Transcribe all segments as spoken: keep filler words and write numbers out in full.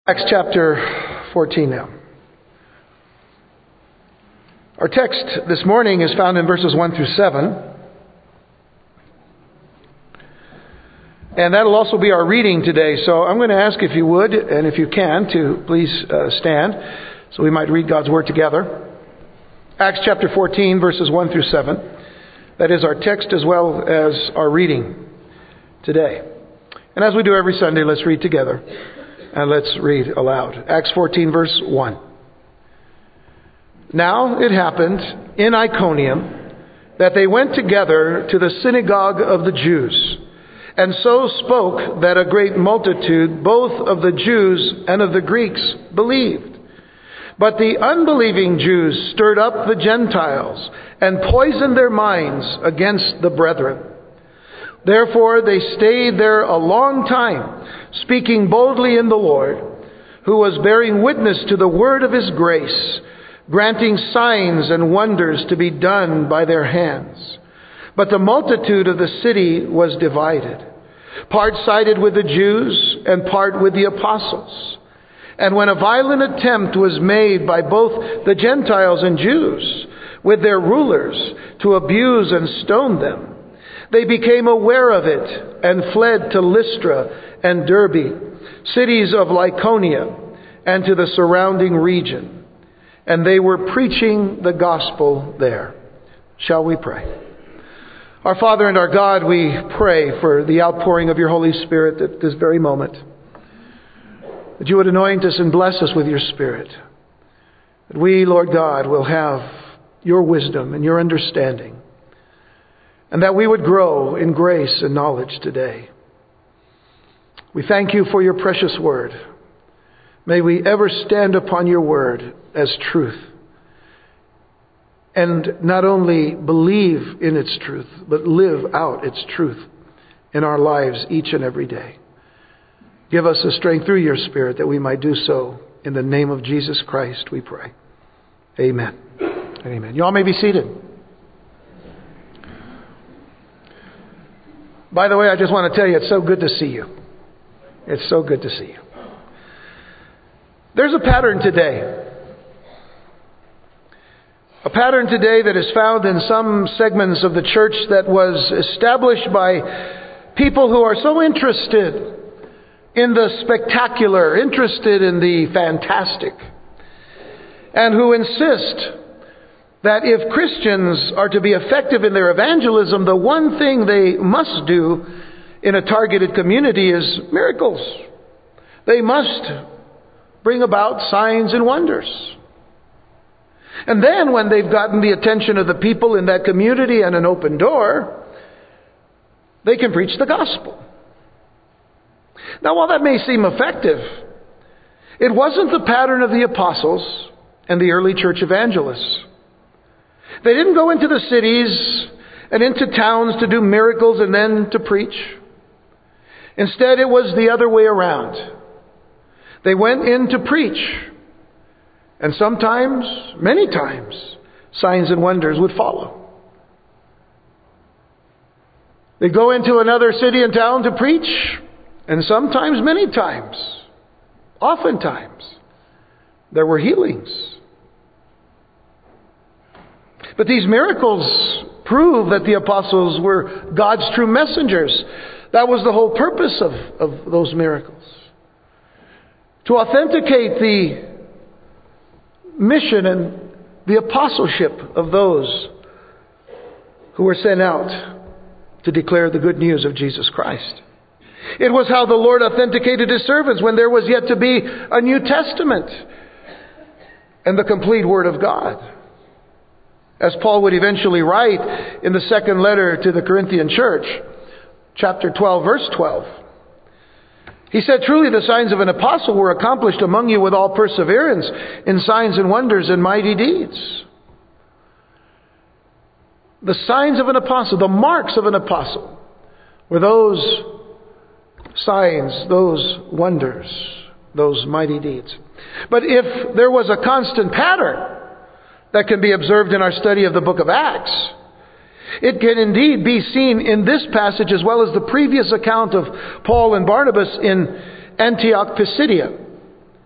Acts chapter fourteen now. Our text this morning is found in verses one through seven. And that'll also be our reading today. So I'm going to ask if you would, and if you can, to please uh, stand so we might read God's Word together. Acts chapter fourteen, verses one through seven. That is our text as well as our reading today. And as we do every Sunday, let's read together. And let's read aloud. Acts fourteen, verse one. Now it happened in Iconium that they went together to the synagogue of the Jews, and so spoke that a great multitude, both of the Jews and of the Greeks, believed. But the unbelieving Jews stirred up the Gentiles and poisoned their minds against the brethren. Therefore they stayed there a long time, speaking boldly in the Lord, who was bearing witness to the word of his grace, granting signs and wonders to be done by their hands. But the multitude of the city was divided. Part sided with the Jews and part with the apostles. And when a violent attempt was made by both the Gentiles and Jews with their rulers to abuse and stone them, they became aware of it and fled to Lystra and Derbe, cities of Lycaonia, and to the surrounding region. And they were preaching the gospel there. Shall we pray? Our Father and our God, we pray for the outpouring of your Holy Spirit at this very moment. That you would anoint us and bless us with your Spirit. That we, Lord God, will have your wisdom and your understanding. And that we would grow in grace and knowledge today. We thank you for your precious word. May we ever stand upon your word as truth. And not only believe in its truth, but live out its truth in our lives each and every day. Give us the strength through your Spirit that we might do so. In the name of Jesus Christ, we pray. Amen. Amen. You all may be seated. By the way, I just want to tell you, it's so good to see you. It's so good to see you. There's a pattern today. A pattern today that is found in some segments of the church that was established by people who are so interested in the spectacular, interested in the fantastic, and who insist that if Christians are to be effective in their evangelism, the one thing they must do in a targeted community is miracles. They must bring about signs and wonders. And then when they've gotten the attention of the people in that community and an open door, they can preach the gospel. Now, while that may seem effective, it wasn't the pattern of the apostles and the early church evangelists. They didn't go into the cities and into towns to do miracles and then to preach. Instead, it was the other way around. They went in to preach. And sometimes, many times, signs and wonders would follow. They'd go into another city and town to preach. And sometimes, many times, oftentimes, there were healings. But these miracles prove that the apostles were God's true messengers. That was the whole purpose of, of those miracles. To authenticate the mission and the apostleship of those who were sent out to declare the good news of Jesus Christ. It was how the Lord authenticated his servants when there was yet to be a New Testament and the complete Word of God. As Paul would eventually write in the second letter to the Corinthian church, chapter twelve, verse twelve. He said, "Truly the signs of an apostle were accomplished among you with all perseverance in signs and wonders and mighty deeds." The signs of an apostle, the marks of an apostle, were those signs, those wonders, those mighty deeds. But if there was a constant pattern that can be observed in our study of the book of Acts, it can indeed be seen in this passage as well as the previous account of Paul and Barnabas in Antioch, Pisidia.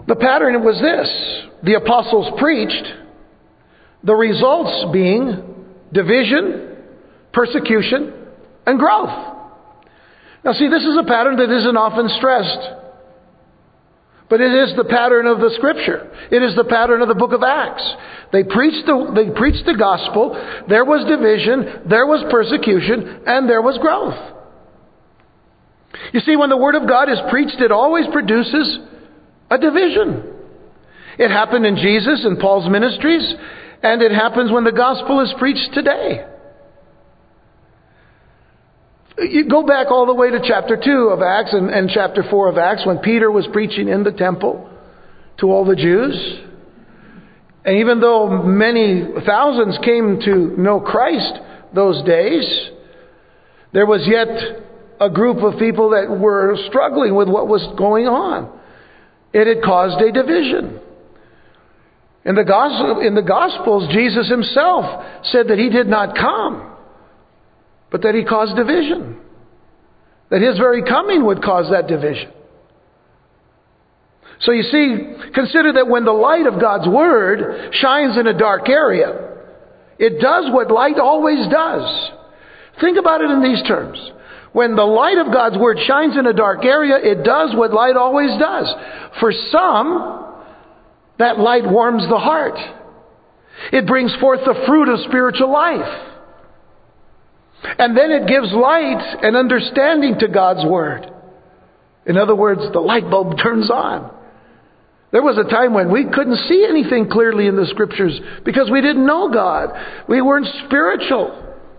The pattern was this. The apostles preached, the results being division, persecution, and growth. Now see, this is a pattern that isn't often stressed. But it is the pattern of the Scripture. It is the pattern of the book of Acts. They preached the, they preached the gospel. There was division, there was persecution, and there was growth. You see, when the Word of God is preached, it always produces a division. It happened in Jesus and Paul's ministries, and it happens when the gospel is preached today. You go back all the way to chapter two of Acts and, and chapter four of Acts when Peter was preaching in the temple to all the Jews. And even though many thousands came to know Christ those days, there was yet a group of people that were struggling with what was going on. It had caused a division. In the gospel, in the Gospels, Jesus himself said that he did not come, but that he caused division. That his very coming would cause that division. So you see, consider that when the light of God's Word shines in a dark area, it does what light always does. Think about it in these terms. When the light of God's Word shines in a dark area, it does what light always does. For some, that light warms the heart. It brings forth the fruit of spiritual life. And then it gives light and understanding to God's Word. In other words, the light bulb turns on. There was a time when we couldn't see anything clearly in the Scriptures because we didn't know God. We weren't spiritual.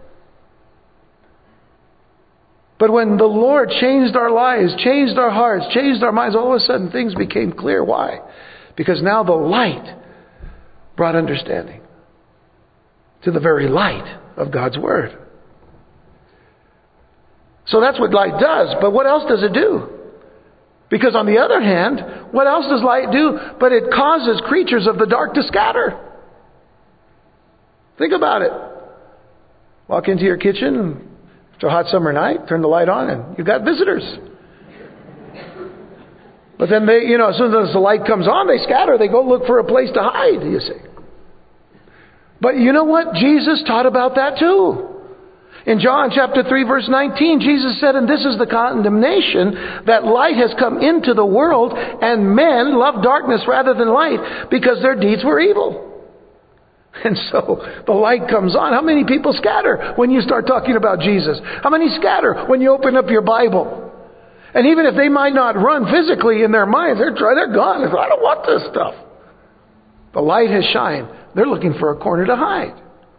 But when the Lord changed our lives, changed our hearts, changed our minds, all of a sudden things became clear. Why? Because now the light brought understanding to the very light of God's Word. So that's what light does. But what else does it do? Because on the other hand, what else does light do? But it causes creatures of the dark to scatter. Think about it. Walk into your kitchen after a hot summer night, turn the light on, and you've got visitors. But then they, you know, as soon as the light comes on, they scatter. They go look for a place to hide, you see. But you know what? Jesus taught about that too. In John chapter three verse nineteen, Jesus said, and this is the condemnation, that light has come into the world, and men love darkness rather than light, because their deeds were evil. And so the light comes on. How many people scatter when you start talking about Jesus? How many scatter when you open up your Bible? And even if they might not run physically in their minds, they're they're gone. I don't want this stuff. The light has shined. They're looking for a corner to hide.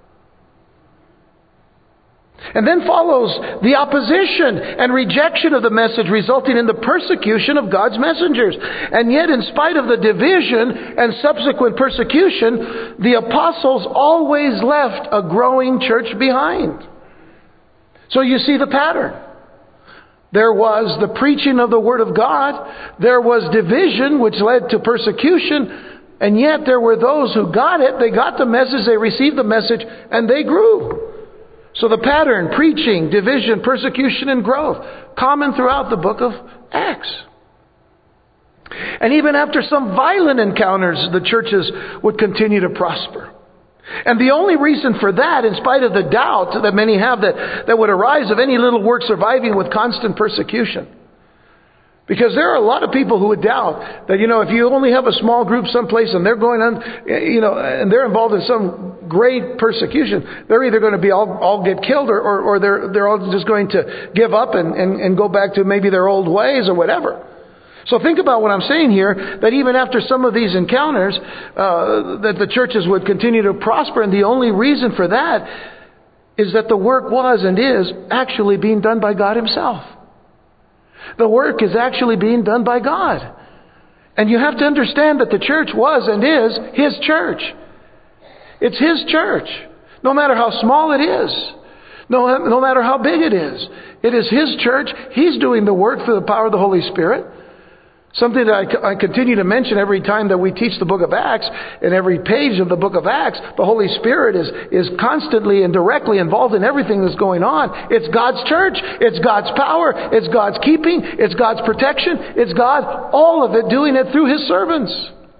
And then follows the opposition and rejection of the message, resulting in the persecution of God's messengers. And yet, in spite of the division and subsequent persecution, the apostles always left a growing church behind. So you see the pattern. There was the preaching of the Word of God. There was division, which led to persecution. And yet there were those who got it. They got the message, they received the message, and they grew. So the pattern, preaching, division, persecution, and growth, common throughout the book of Acts. And even after some violent encounters, the churches would continue to prosper. And the only reason for that, in spite of the doubt that many have that, that would arise of any little work surviving with constant persecution. Because there are a lot of people who would doubt that, you know, if you only have a small group someplace and they're going on, you know, and they're involved in some great persecution, they're either going to be all, all get killed or, or, or they're, they're all just going to give up and, and, and go back to maybe their old ways or whatever. So think about what I'm saying here, that even after some of these encounters, uh, that the churches would continue to prosper. And the only reason for that is that the work was and is actually being done by God Himself. The work is actually being done by God. And you have to understand that the church was and is His church. It's His church. No matter how small it is. No, no matter how big it is. It is His church. He's doing the work through the power of the Holy Spirit. Something that I, I continue to mention every time that we teach the book of Acts. In every page of the book of Acts, the Holy Spirit is, is constantly and directly involved in everything that's going on. It's God's church. It's God's power. It's God's keeping. It's God's protection. It's God, all of it, doing it through His servants.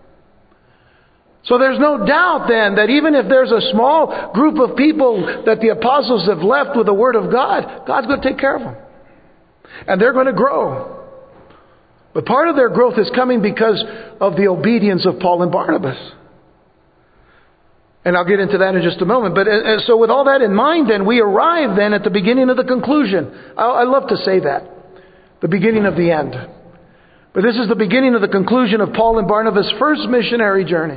So there's no doubt then that even if there's a small group of people that the apostles have left with the Word of God, God's going to take care of them. And they're going to grow. But part of their growth is coming because of the obedience of Paul and Barnabas. And I'll get into that in just a moment. But uh, so with all that in mind, then, we arrive then at the beginning of the conclusion. I, I love to say that. The beginning of the end. But this is the beginning of the conclusion of Paul and Barnabas' first missionary journey.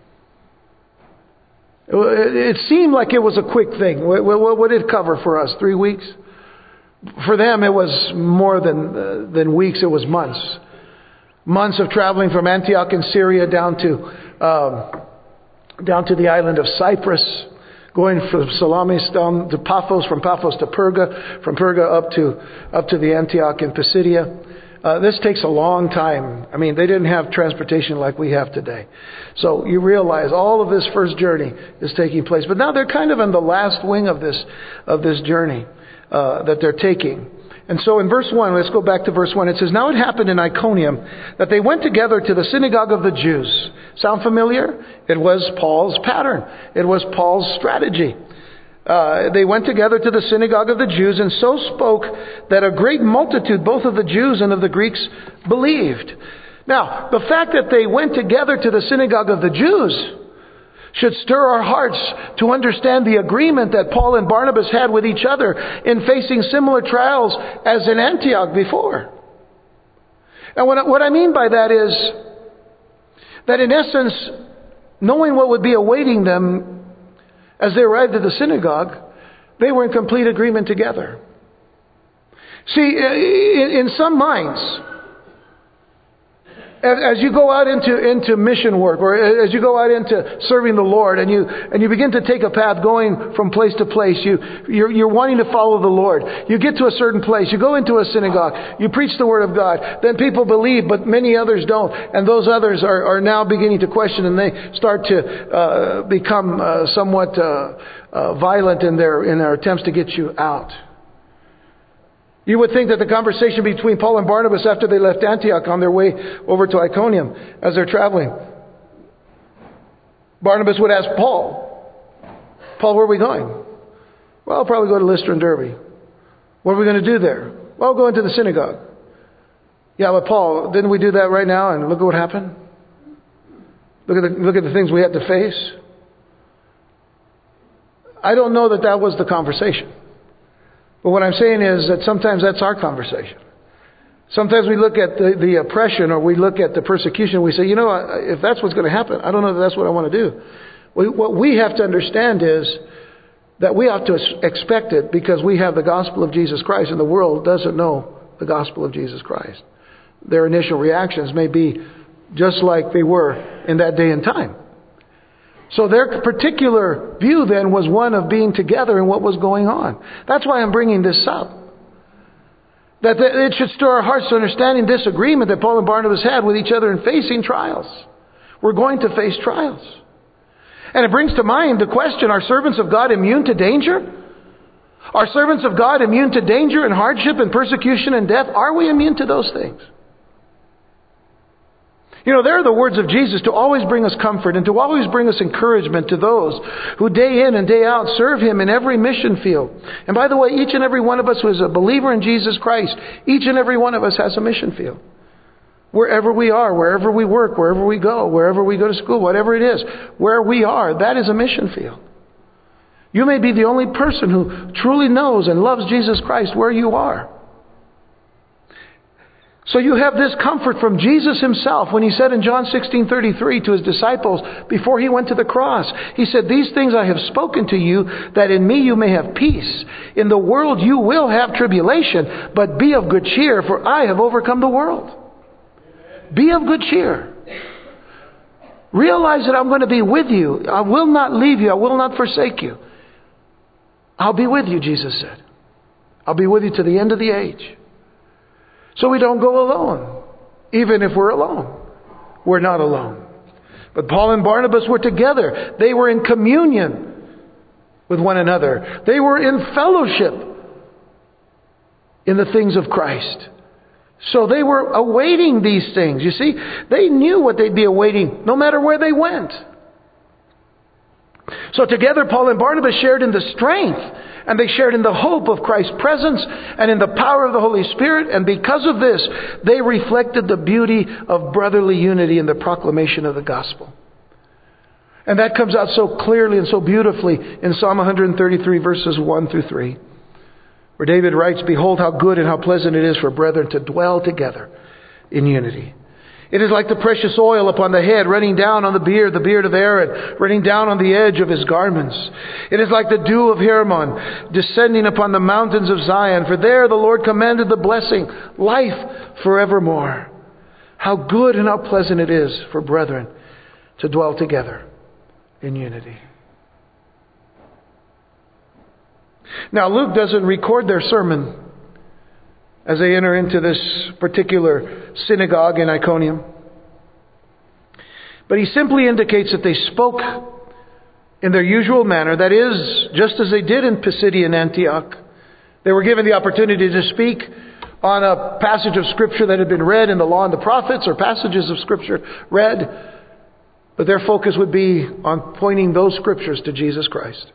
It, it seemed like it was a quick thing. What, what, what did it cover for us? Three weeks? For them, it was more than uh, than weeks. It was months. Months of traveling from Antioch in Syria down to um, down to the island of Cyprus, going from Salamis down to Paphos, from Paphos to Perga, from Perga up to up to the Antioch in Pisidia. Uh, this takes a long time. I mean, they didn't have transportation like we have today. So you realize all of this first journey is taking place. But now they're kind of in the last wing of this of this journey. Uh, that they're taking. And so in verse one, let's go back to verse one. It says, "Now it happened in Iconium that they went together to the synagogue of the Jews." Sound familiar? It was Paul's pattern. It was Paul's strategy. Uh, they went together to the synagogue of the Jews and so spoke that a great multitude, both of the Jews and of the Greeks, believed. Now, the fact that they went together to the synagogue of the Jews should stir our hearts to understand the agreement that Paul and Barnabas had with each other in facing similar trials as in Antioch before. And what, what I mean by that is that in essence, knowing what would be awaiting them as they arrived at the synagogue, they were in complete agreement together. See, in, in some minds, as you go out into, into mission work, or as you go out into serving the Lord, and you and you begin to take a path going from place to place, you you're, you're wanting to follow the Lord. You get to a certain place, you go into a synagogue, you preach the Word of God. Then people believe, but many others don't, and those others are, are now beginning to question, and they start to uh, become uh, somewhat uh, uh, violent in their in their attempts to get you out. You would think that the conversation between Paul and Barnabas after they left Antioch on their way over to Iconium, as they're traveling, Barnabas would ask Paul, "Paul, where are we going?" "Well, I'll probably go to Lystra and Derbe." "What are we going to do there?" "Well, I'll go into the synagogue." "Yeah, but Paul, didn't we do that right now? And look at what happened. Look at the, look at the things we had to face." I don't know that that was the conversation. But what I'm saying is that sometimes that's our conversation. Sometimes we look at the, the oppression, or we look at the persecution, and we say, you know, if that's what's going to happen, I don't know that that's what I want to do. We, what we have to understand is that we ought to expect it because we have the gospel of Jesus Christ, and the world doesn't know the gospel of Jesus Christ. Their initial reactions may be just like they were in that day and time. So their particular view then was one of being together in what was going on. That's why I'm bringing this up. That it should stir our hearts to understanding this agreement that Paul and Barnabas had with each other in facing trials. We're going to face trials. And it brings to mind the question, are servants of God immune to danger? Are servants of God immune to danger and hardship and persecution and death? Are we immune to those things? You know, there are the words of Jesus to always bring us comfort and to always bring us encouragement to those who day in and day out serve Him in every mission field. And by the way, each and every one of us who is a believer in Jesus Christ, each and every one of us has a mission field. Wherever we are, wherever we work, wherever we go, wherever we go to school, whatever it is, where we are, that is a mission field. You may be the only person who truly knows and loves Jesus Christ where you are. So you have this comfort from Jesus Himself when He said in John sixteen thirty-three to His disciples before He went to the cross, He said, "These things I have spoken to you, that in Me you may have peace. In the world you will have tribulation, but be of good cheer, for I have overcome the world." Be of good cheer. Realize that I'm going to be with you. I will not leave you. I will not forsake you. I'll be with you, Jesus said. I'll be with you to the end of the age. So we don't go alone. even if we're alone. We're not alone. But Paul and Barnabas were together. They were in communion with one another. They were in fellowship in the things of Christ. So they were awaiting these things. You see, they knew what they'd be awaiting no matter where they went. So together Paul and Barnabas shared in the strength, and they shared in the hope of Christ's presence and in the power of the Holy Spirit. And because of this, they reflected the beauty of brotherly unity in the proclamation of the gospel. And that comes out so clearly and so beautifully in Psalm one thirty-three, verses one through three. Where David writes, "Behold how good and how pleasant it is for brethren to dwell together in unity. It is like the precious oil upon the head, running down on the beard, the beard of Aaron, running down on the edge of his garments. It is like the dew of Hermon, descending upon the mountains of Zion. For there the Lord commanded the blessing, life forevermore. How good and how pleasant it is for brethren to dwell together in unity." Now, Luke doesn't record their sermon as they enter into this particular synagogue in Iconium. But he simply indicates that they spoke in their usual manner, that is, just as they did in Pisidian Antioch. They were given the opportunity to speak on a passage of Scripture that had been read in the Law and the Prophets, or passages of Scripture read, but their focus would be on pointing those Scriptures to Jesus Christ.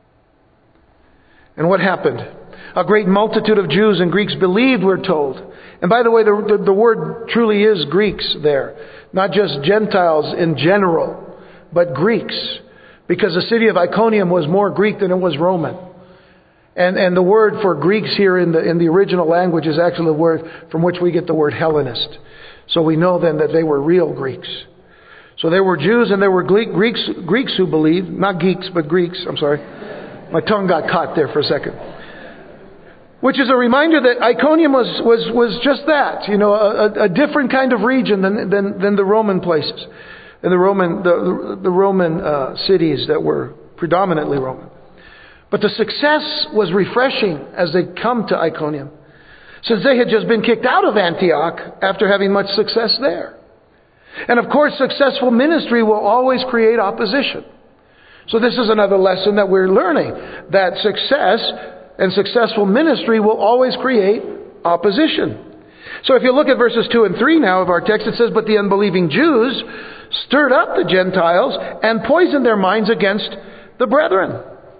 And what happened? A great multitude of Jews and Greeks believed, we're told. And by the way, the, the, the word truly is Greeks there. Not just Gentiles in general, but Greeks. Because the city of Iconium was more Greek than it was Roman. And, and the word for Greeks here in the, in the original language is actually the word from which we get the word Hellenist. So we know then that they were real Greeks. So there were Jews and there were Greeks, Greeks who believed. Not geeks, but Greeks. I'm sorry. My tongue got caught there for a second. Which is a reminder that Iconium was, was, was just that, you know, a, a different kind of region than, than, than the Roman places, and the Roman, the, the Roman uh, cities that were predominantly Roman. But the success was refreshing as they come to Iconium, since they had just been kicked out of Antioch after having much success there. And of course, successful ministry will always create opposition. So this is another lesson that we're learning, that success and successful ministry will always create opposition. So if you look at verses two and three now of our text, it says, "But the unbelieving Jews stirred up the Gentiles and poisoned their minds against the brethren."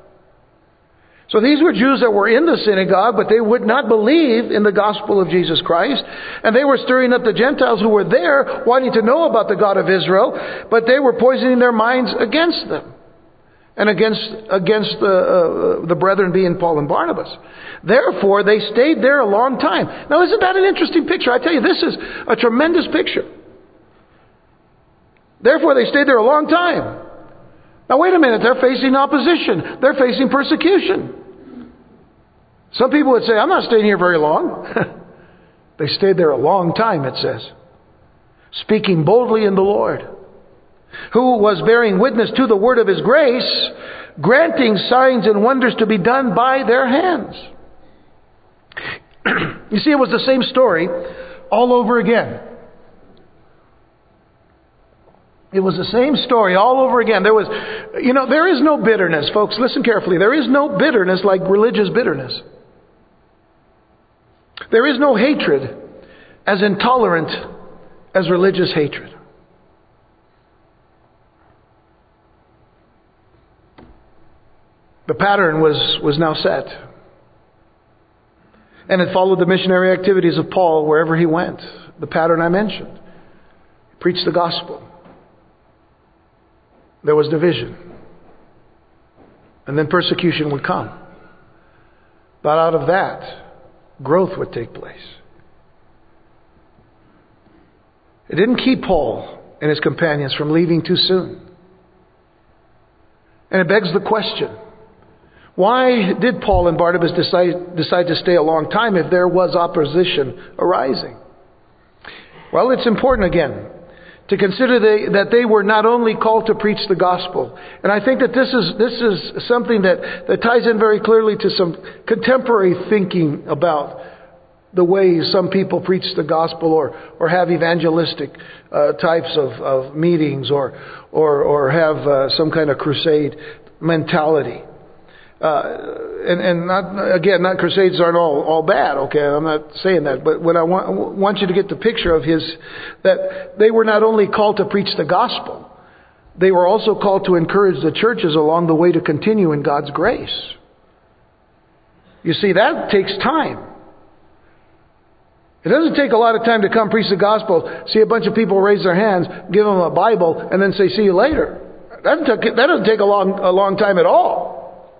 So these were Jews that were in the synagogue, but they would not believe in the gospel of Jesus Christ. And they were stirring up the Gentiles who were there, wanting to know about the God of Israel, but they were poisoning their minds against them. And against against the, uh, the brethren being Paul and Barnabas. Therefore, they stayed there a long time. Now, isn't that an interesting picture? I tell you, this is a tremendous picture. Therefore, they stayed there a long time. Now, wait a minute. They're facing opposition. They're facing persecution. Some people would say, "I'm not staying here very long." They stayed there a long time, it says. Speaking boldly in the Lord, who was bearing witness to the word of His grace, granting signs and wonders to be done by their hands. You see, it was the same story all over again. It was the same story all over again. There was, you know, there is no bitterness, folks. Listen carefully. There is no bitterness like religious bitterness. There is no hatred as intolerant as religious hatred. The pattern was, was now set. And it followed the missionary activities of Paul wherever he went. The pattern I mentioned. He preached the gospel. There was division. And then persecution would come. But out of that, growth would take place. It didn't keep Paul and his companions from leaving too soon. And it begs the question, why did Paul and Barnabas decide, decide to stay a long time if there was opposition arising? Well, it's important again to consider they, that they were not only called to preach the gospel. And I think that this is this is something that, that ties in very clearly to some contemporary thinking about the way some people preach the gospel or, or have evangelistic uh, types of, of meetings or, or, or have uh, some kind of crusade mentality. Uh, and, and not, again, not crusades aren't all, all bad, okay? I'm not saying that. But what I want, I want you to get the picture of his, that they were not only called to preach the gospel, they were also called to encourage the churches along the way to continue in God's grace. You see, that takes time. It doesn't take a lot of time to come preach the gospel, see a bunch of people raise their hands, give them a Bible, and then say, see you later. That doesn't take, that doesn't take a long, a long time at all.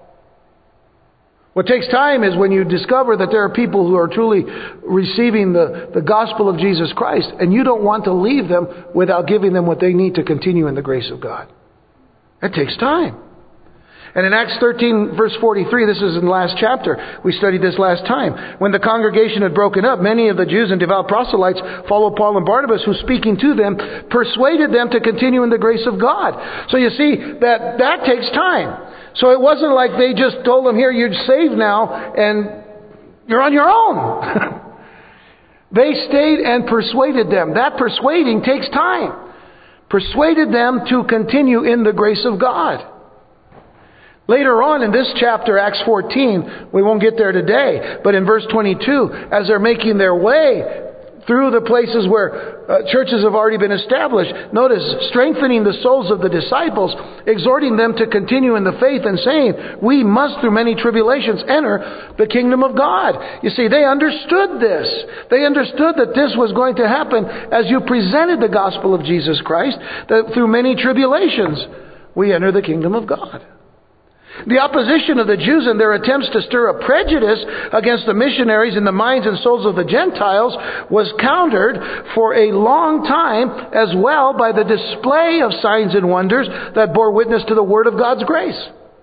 What takes time is when you discover that there are people who are truly receiving the, the gospel of Jesus Christ, and you don't want to leave them without giving them what they need to continue in the grace of God. That takes time. And in Acts thirteen, verse forty-three, this is in the last chapter. We studied this last time. When the congregation had broken up, many of the Jews and devout proselytes followed Paul and Barnabas, who, speaking to them, persuaded them to continue in the grace of God. So you see, that, that takes time. So it wasn't like they just told them, here, you're saved now, and you're on your own. They stayed and persuaded them. That persuading takes time. Persuaded them to continue in the grace of God. Later on in this chapter, Acts fourteen, we won't get there today, but in verse twenty-two, as they're making their way through the places where uh, churches have already been established, notice, strengthening the souls of the disciples, exhorting them to continue in the faith and saying, we must through many tribulations enter the kingdom of God. You see, they understood this. They understood that this was going to happen as you presented the gospel of Jesus Christ, that through many tribulations we enter the kingdom of God. The opposition of the Jews and their attempts to stir up prejudice against the missionaries in the minds and souls of the Gentiles was countered for a long time as well by the display of signs and wonders that bore witness to the word of God's grace.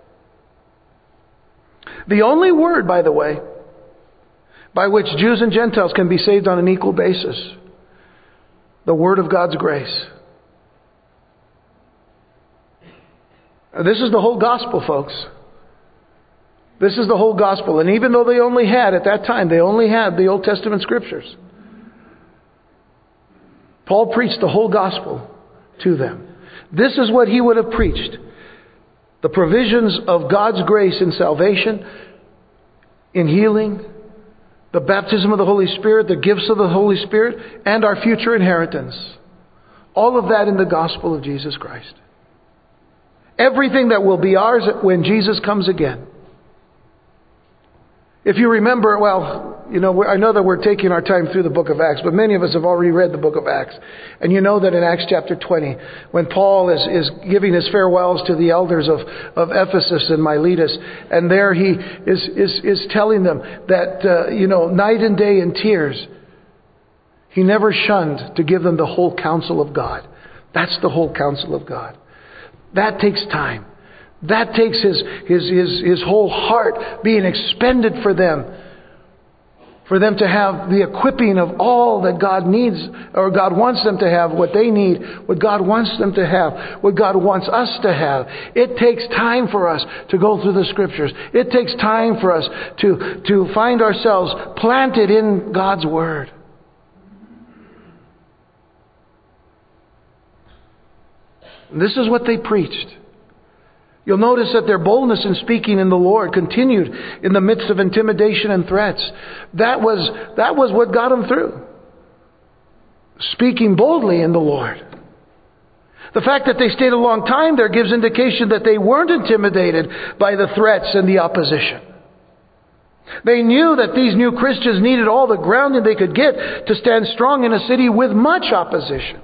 The only word, by the way, by which Jews and Gentiles can be saved on an equal basis, the word of God's grace. This is the whole gospel, folks. This is the whole gospel. And even though they only had, at that time, they only had the Old Testament scriptures, Paul preached the whole gospel to them. This is what he would have preached. The provisions of God's grace in salvation, in healing, the baptism of the Holy Spirit, the gifts of the Holy Spirit, and our future inheritance. All of that in the gospel of Jesus Christ. Everything that will be ours when Jesus comes again. If you remember, well, you know, I know that we're taking our time through the book of Acts, but many of us have already read the book of Acts. And you know that in Acts chapter twenty, when Paul is, is giving his farewells to the elders of, of Ephesus and Miletus, and there he is, is, is telling them that, uh, you know, night and day in tears, he never shunned to give them the whole counsel of God. That's the whole counsel of God. That takes time. That takes his, his, his, his whole heart being expended for them. For them to have the equipping of all that God needs, or God wants them to have, what they need, what God wants them to have, what God wants us to have. It takes time for us to go through the scriptures. It takes time for us to, to find ourselves planted in God's word. This is what they preached. You'll notice that their boldness in speaking in the Lord continued in the midst of intimidation and threats. That was, that was what got them through. Speaking boldly in the Lord. The fact that they stayed a long time there gives indication that they weren't intimidated by the threats and the opposition. They knew that these new Christians needed all the grounding they could get to stand strong in a city with much opposition.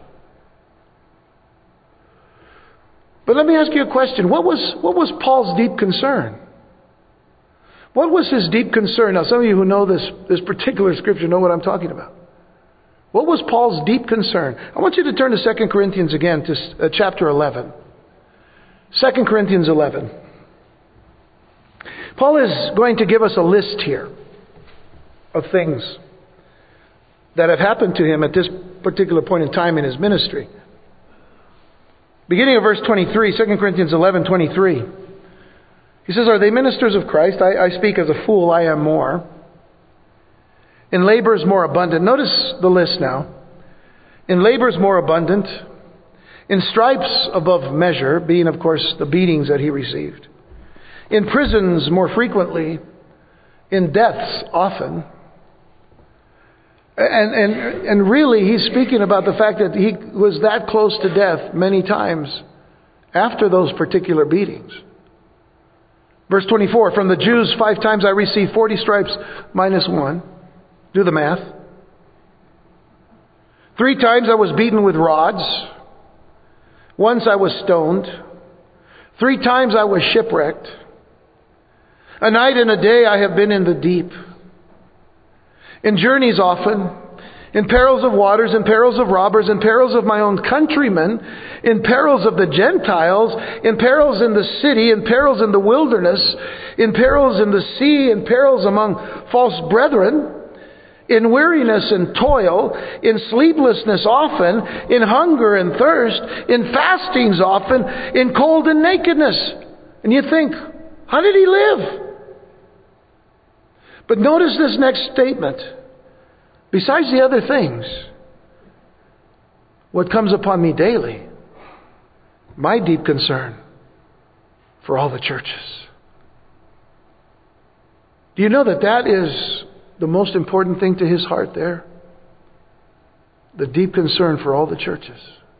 But let me ask you a question. What was, what was Paul's deep concern? What was his deep concern? Now, some of you who know this, this particular scripture know what I'm talking about. What was Paul's deep concern? I want you to turn to Second Corinthians again, to uh, chapter eleven. Second Corinthians eleven. Paul is going to give us a list here of things that have happened to him at this particular point in time in his ministry. Beginning of verse twenty-three, Second Corinthians eleven twenty-three. He says, are they ministers of Christ? I, I speak as a fool, I am more. In labors more abundant. Notice the list now. In labors more abundant. In stripes above measure, being, of course, the beatings that he received. In prisons more frequently. In deaths often. And, and, and really, he's speaking about the fact that he was that close to death many times after those particular beatings. Verse twenty-four, from the Jews five times I received forty stripes minus one. Do the math. Three times I was beaten with rods. Once I was stoned. Three times I was shipwrecked. A night and a day I have been in the deep. In journeys often, in perils of waters, in perils of robbers, in perils of my own countrymen, in perils of the Gentiles, in perils in the city, in perils in the wilderness, in perils in the sea, in perils among false brethren, in weariness and toil, in sleeplessness often, in hunger and thirst, in fastings often, in cold and nakedness. And you think, how did he live? But notice this next statement. Besides the other things, what comes upon me daily, my deep concern for all the churches. Do you know that that is the most important thing to his heart there? The deep concern for all the churches.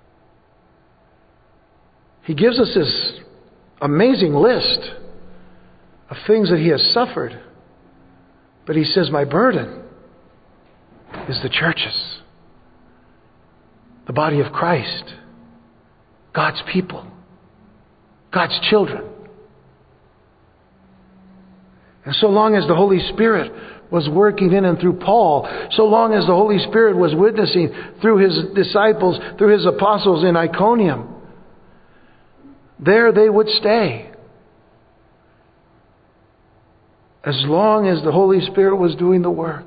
He gives us this amazing list of things that he has suffered. But he says, my burden is the churches, the body of Christ, God's people, God's children. And so long as the Holy Spirit was working in and through Paul, so long as the Holy Spirit was witnessing through his disciples, through his apostles in Iconium, there they would stay. As long as the Holy Spirit was doing the work.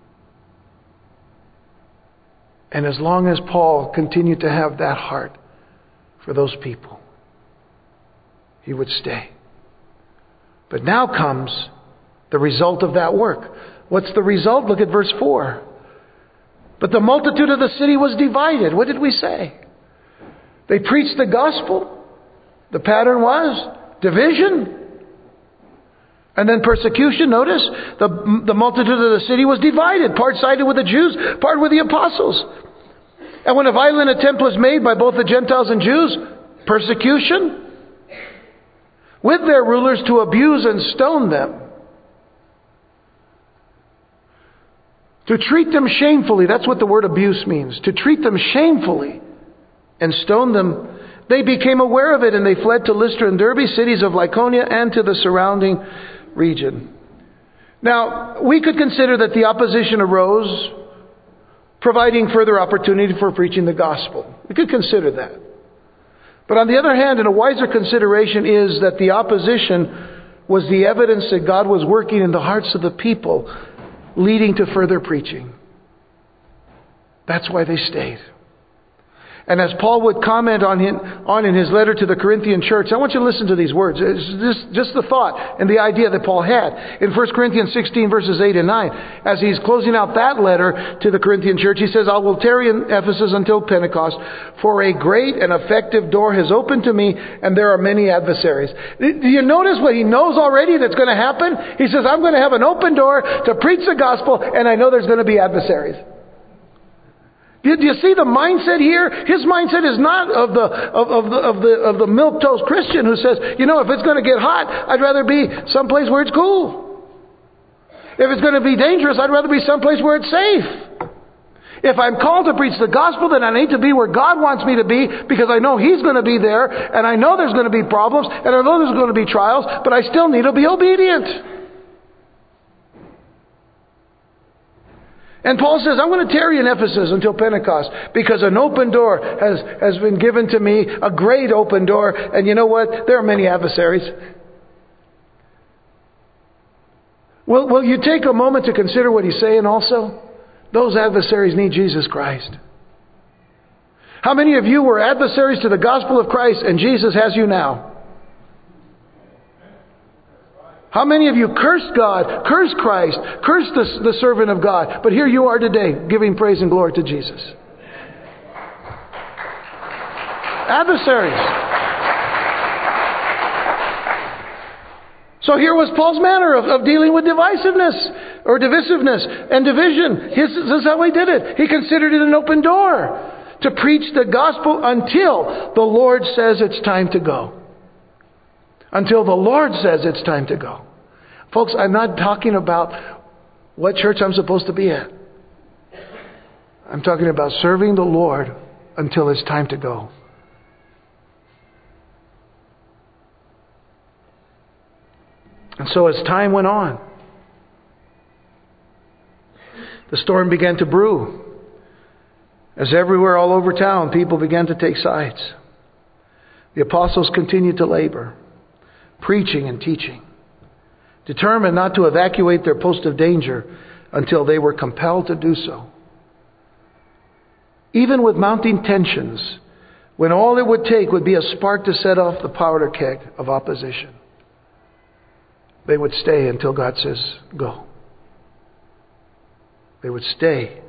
And as long as Paul continued to have that heart for those people, he would stay. But now comes the result of that work. What's the result? Look at verse four. But the multitude of the city was divided. What did we say? They preached the gospel. The pattern was division. And then persecution. Notice, the, the multitude of the city was divided. Part sided with the Jews, part with the apostles. And when a violent attempt was made by both the Gentiles and Jews, persecution, with their rulers to abuse and stone them. To treat them shamefully. That's what the word abuse means. To treat them shamefully and stone them. They became aware of it and they fled to Lystra and Derbe, cities of Lycaonia, and to the surrounding region. Now, we could consider that the opposition arose, providing further opportunity for preaching the gospel. We could consider that. But on the other hand, and a wiser consideration is that the opposition was the evidence that God was working in the hearts of the people, leading to further preaching. That's why they stayed. And as Paul would comment on, him, on in his letter to the Corinthian church, I want you to listen to these words. It's just, just the thought and the idea that Paul had. In First Corinthians sixteen, verses eight and nine, as he's closing out that letter to the Corinthian church, he says, I will tarry in Ephesus until Pentecost, for a great and effective door has opened to me, and there are many adversaries. Do you notice what he knows already that's going to happen? He says, I'm going to have an open door to preach the gospel, and I know there's going to be adversaries. Do you see the mindset here? His mindset is not of the of, of the of the of the milquetoast Christian who says, you know, if it's going to get hot, I'd rather be someplace where it's cool. If it's going to be dangerous, I'd rather be someplace where it's safe. If I'm called to preach the gospel, then I need to be where God wants me to be, because I know He's going to be there, and I know there's going to be problems, and I know there's going to be trials, but I still need to be obedient. And Paul says, I'm going to tarry in Ephesus until Pentecost, because an open door has, has been given to me, a great open door. And you know what? There are many adversaries. Will, will you take a moment to consider what he's saying also? Those adversaries need Jesus Christ. How many of you were adversaries to the gospel of Christ and Jesus has you now? How many of you cursed God, cursed Christ, cursed the, the servant of God, but here you are today giving praise and glory to Jesus? Adversaries. So here was Paul's manner of, of dealing with divisiveness or divisiveness and division. His, this is how he did it. He considered it an open door to preach the gospel until the Lord says it's time to go. Until the Lord says it's time to go. Folks, I'm not talking about what church I'm supposed to be at. I'm talking about serving the Lord until it's time to go. And so as time went on, the storm began to brew. As everywhere all over town, people began to take sides. The apostles continued to labor, preaching and teaching, determined not to evacuate their post of danger until they were compelled to do so. Even with mounting tensions, when all it would take would be a spark to set off the powder keg of opposition, they would stay until God says, go. They would stay.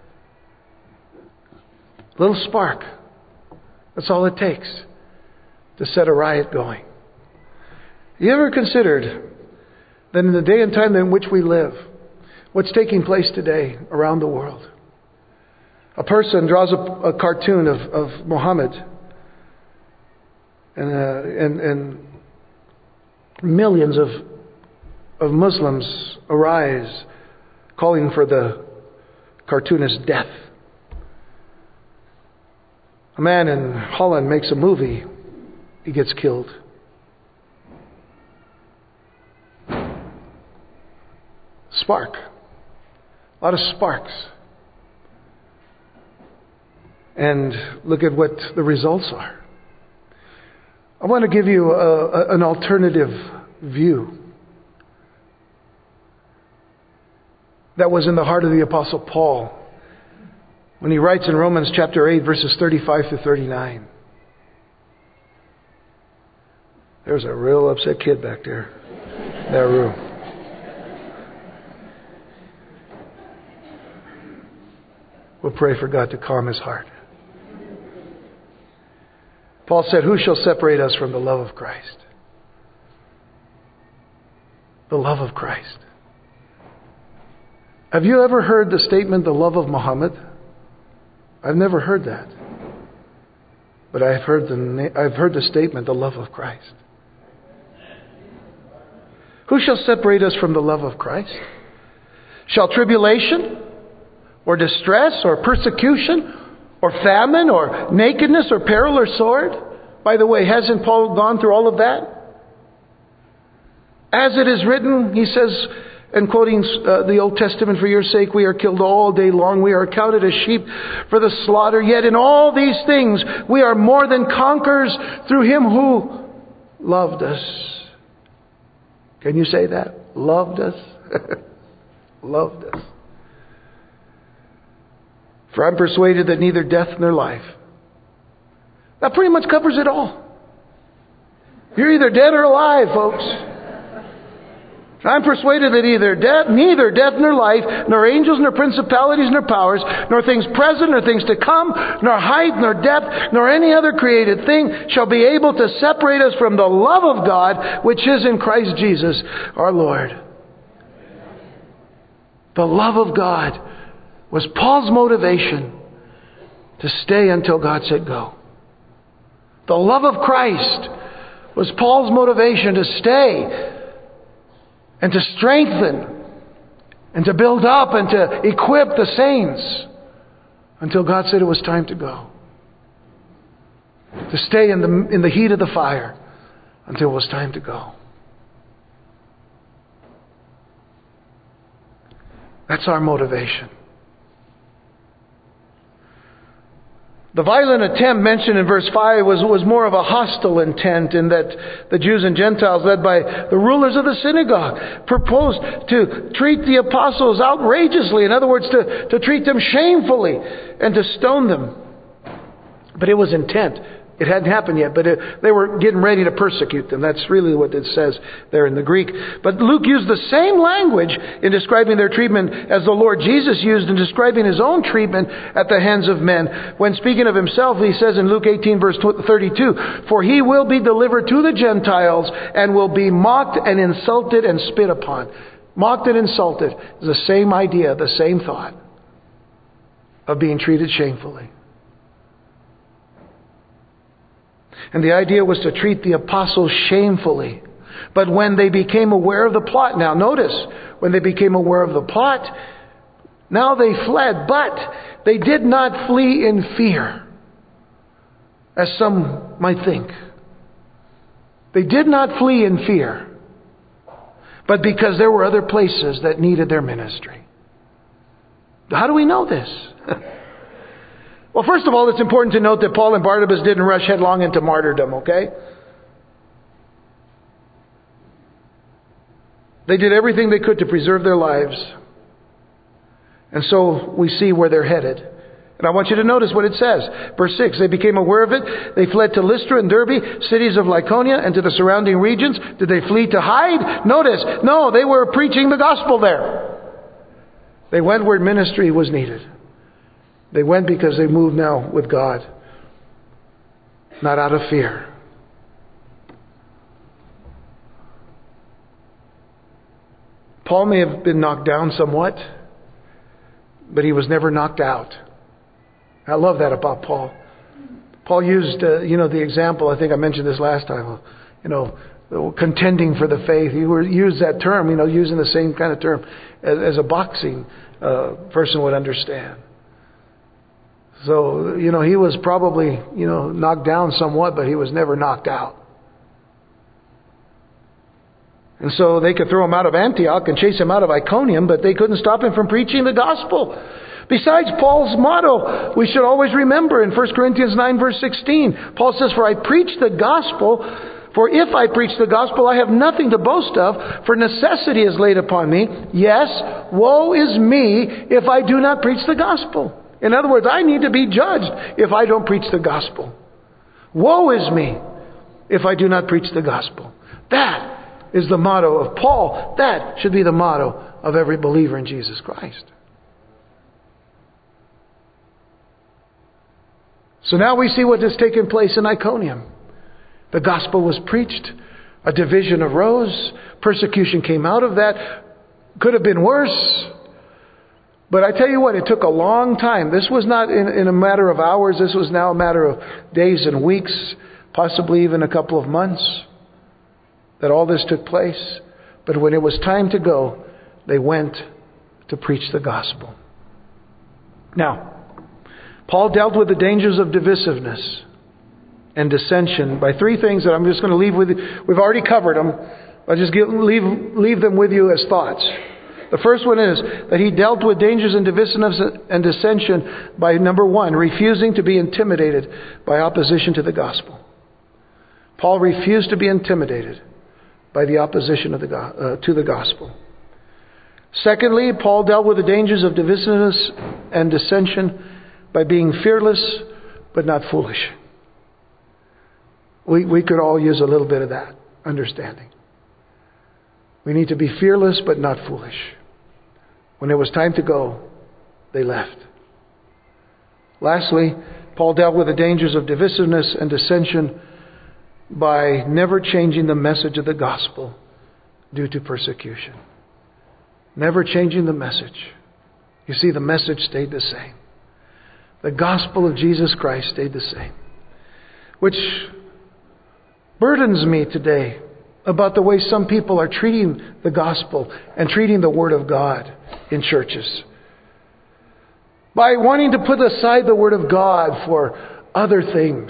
A little spark. That's all it takes to set a riot going. You ever considered that in the day and time in which we live, what's taking place today around the world? A person draws a, a cartoon of, of Muhammad and, uh, and, and millions of of Muslims arise calling for the cartoonist's death. A man in Holland makes a movie. He gets killed. Spark. A lot of sparks. And look at what the results are. I want to give you a, a, an alternative view that was in the heart of the Apostle Paul when he writes in Romans chapter eight, verses thirty-five to thirty-nine. There's a real upset kid back there in that room. We'll pray for God to calm his heart. Paul said, "Who shall separate us from the love of Christ?" The love of Christ. Have you ever heard the statement, the love of Muhammad? I've never heard that. But I've heard the, I've heard the statement, the love of Christ. Who shall separate us from the love of Christ? Shall tribulation, or distress, or persecution, or famine, or nakedness, or peril, or sword? By the way, hasn't Paul gone through all of that? As it is written, he says, and quoting uh, the Old Testament, for your sake we are killed all day long. We are counted as sheep for the slaughter. Yet in all these things we are more than conquerors through him who loved us. Can you say that? Loved us? Loved us. For I'm persuaded that neither death nor life. That pretty much covers it all. You're either dead or alive, folks. I'm persuaded that either death, neither death nor life, nor angels, nor principalities, nor powers, nor things present, nor things to come, nor height, nor depth, nor any other created thing shall be able to separate us from the love of God, which is in Christ Jesus our Lord. The love of God was Paul's motivation to stay until God said go. The love of Christ was Paul's motivation to stay and to strengthen and to build up and to equip the saints until God said it was time to go. To stay in the, in the heat of the fire until it was time to go. That's our motivation. The violent attempt mentioned in verse five was, was more of a hostile intent, in that the Jews and Gentiles, led by the rulers of the synagogue, proposed to treat the apostles outrageously. In other words, to, to treat them shamefully and to stone them. But it was intent. It hadn't happened yet, but it, they were getting ready to persecute them. That's really what it says there in the Greek. But Luke used the same language in describing their treatment as the Lord Jesus used in describing his own treatment at the hands of men. When speaking of himself, he says in Luke eighteen verse thirty-two, "For he will be delivered to the Gentiles and will be mocked and insulted and spit upon." Mocked and insulted is the same idea, the same thought of being treated shamefully. And the idea was to treat the apostles shamefully. But when they became aware of the plot, now notice, when they became aware of the plot, now they fled, but they did not flee in fear, as some might think. They did not flee in fear, but because there were other places that needed their ministry. How do we know this? Well, first of all, it's important to note that Paul and Barnabas didn't rush headlong into martyrdom, okay? They did everything they could to preserve their lives. And so we see where they're headed. And I want you to notice what it says. Verse six, they became aware of it. They fled to Lystra and Derbe, cities of Lycaonia, and to the surrounding regions. Did they flee to hide? Notice, no, they were preaching the gospel there. They went where ministry was needed. They went because they moved now with God, not out of fear. Paul may have been knocked down somewhat, but he was never knocked out. I love that about Paul. Paul used, uh, you know, the example, I think I mentioned this last time, of, you know, contending for the faith. He used that term, you know, using the same kind of term as, as a boxing uh, person would understand. So, you know, he was probably, you know, knocked down somewhat, but he was never knocked out. And so they could throw him out of Antioch and chase him out of Iconium, but they couldn't stop him from preaching the gospel. Besides Paul's motto, we should always remember in First Corinthians nine verse sixteen, Paul says, "For I preach the gospel, for if I preach the gospel, I have nothing to boast of, for necessity is laid upon me. Yes, woe is me if I do not preach the gospel." In other words, I need to be judged if I don't preach the gospel. Woe is me if I do not preach the gospel. That is the motto of Paul. That should be the motto of every believer in Jesus Christ. So now we see what has taken place in Iconium. The gospel was preached. A division arose. Persecution came out of that. Could have been worse. But I tell you what, it took a long time. This was not in, in a matter of hours. This was now a matter of days and weeks, possibly even a couple of months, that all this took place. But when it was time to go, they went to preach the gospel. Now, Paul dealt with the dangers of divisiveness and dissension by three things that I'm just going to leave with you. We've already covered them. I'll just give, leave, leave them with you as thoughts. The first one is that he dealt with dangers and divisiveness and dissension by, number one, refusing to be intimidated by opposition to the gospel. Paul refused to be intimidated by the opposition of the, uh, to the gospel. Secondly, Paul dealt with the dangers of divisiveness and dissension by being fearless but not foolish. We, we could all use a little bit of that understanding. We need to be fearless but not foolish. When it was time to go, they left. Lastly, Paul dealt with the dangers of divisiveness and dissension by never changing the message of the gospel due to persecution. Never changing the message. You see, the message stayed the same. The gospel of Jesus Christ stayed the same. Which burdens me today about the way some people are treating the gospel and treating the Word of God in churches. By wanting to put aside the Word of God for other things.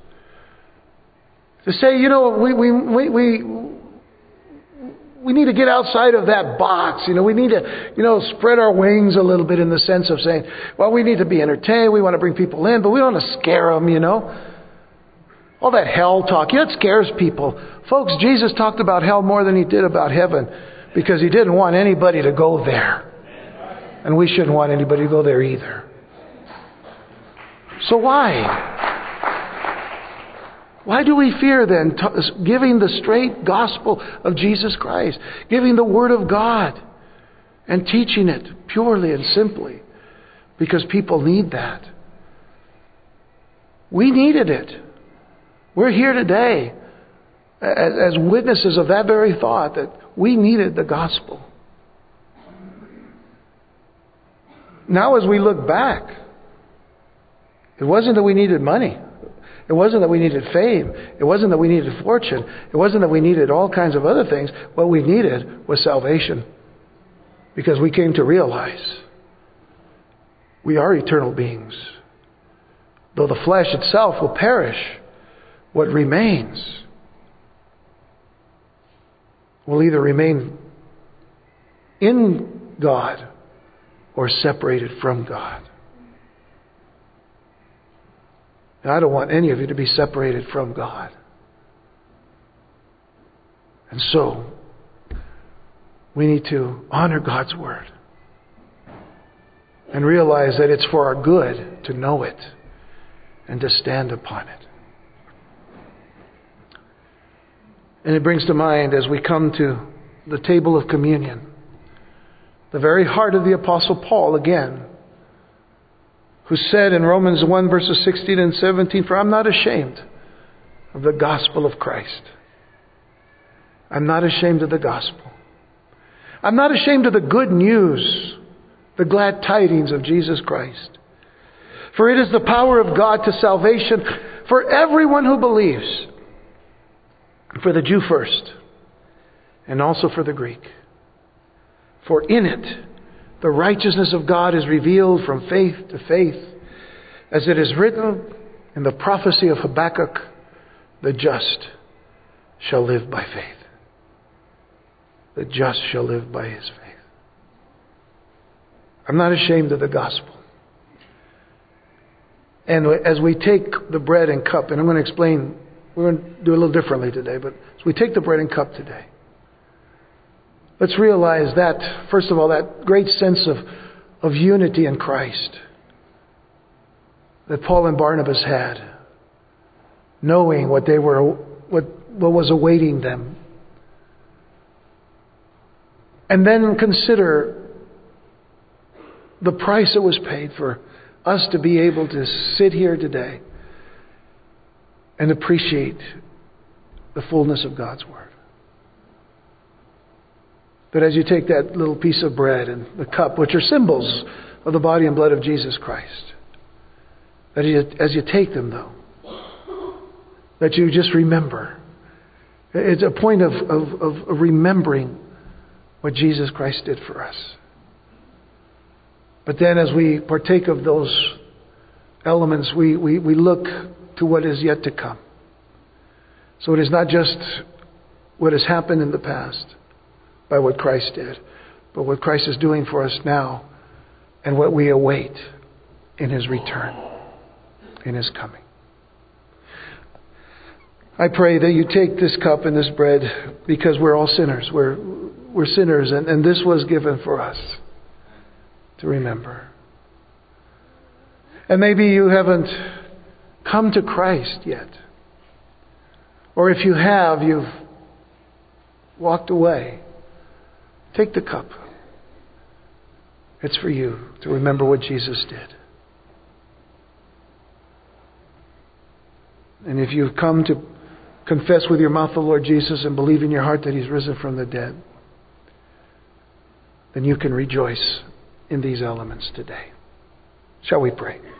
To say, you know, we we we we, we need to get outside of that box. You know, we need to, you know, spread our wings a little bit in the sense of saying, well, we need to be entertained. We want to bring people in, but we don't want to scare them, you know. All that hell talk, you know, it scares people. Folks, Jesus talked about hell more than he did about heaven because he didn't want anybody to go there. And we shouldn't want anybody to go there either. So why? Why do we fear then t- giving the straight gospel of Jesus Christ, giving the Word of God and teaching it purely and simply? Because people need that. We needed it. We're here today as, as witnesses of that very thought, that we needed the gospel. Now as we look back, it wasn't that we needed money. It wasn't that we needed fame. It wasn't that we needed fortune. It wasn't that we needed all kinds of other things. What we needed was salvation. Because we came to realize we are eternal beings. Though the flesh itself will perish, what remains will either remain in God or separated from God. And I don't want any of you to be separated from God. And so, we need to honor God's Word and realize that it's for our good to know it and to stand upon it. And it brings to mind, as we come to the table of communion, the very heart of the Apostle Paul again, who said in Romans one verses sixteen and seventeen, "For I'm not ashamed of the gospel of Christ." I'm not ashamed of the gospel. I'm not ashamed of the good news, the glad tidings of Jesus Christ. For it is the power of God to salvation for everyone who believes, for the Jew first, and also for the Greek. For in it the righteousness of God is revealed from faith to faith, as it is written in the prophecy of Habakkuk, "The just shall live by faith." The just shall live by his faith. I'm not ashamed of the gospel. And as we take the bread and cup, and I'm going to explain, we're going to do it a little differently today, but as we take the bread and cup today, let's realize that, first of all, that great sense of, of unity in Christ that Paul and Barnabas had, knowing what they were, what, what was awaiting them. And then consider the price that was paid for us to be able to sit here today and appreciate the fullness of God's Word. But as you take that little piece of bread and the cup, which are symbols of the body and blood of Jesus Christ, that you, as you take them, though, that you just remember. It's a point of, of, of remembering what Jesus Christ did for us. But then as we partake of those elements, we, we, we look to what is yet to come. So it is not just what has happened in the past by what Christ did, but what Christ is doing for us now and what we await in His return, in His coming. I pray that you take this cup and this bread, because we're all sinners. We're, we're sinners, and, and this was given for us to remember. And maybe you haven't come to Christ yet. Or if you have, you've walked away. Take the cup. It's for you to remember what Jesus did. And if you've come to confess with your mouth the Lord Jesus and believe in your heart that He's risen from the dead, then you can rejoice in these elements today. Shall we pray?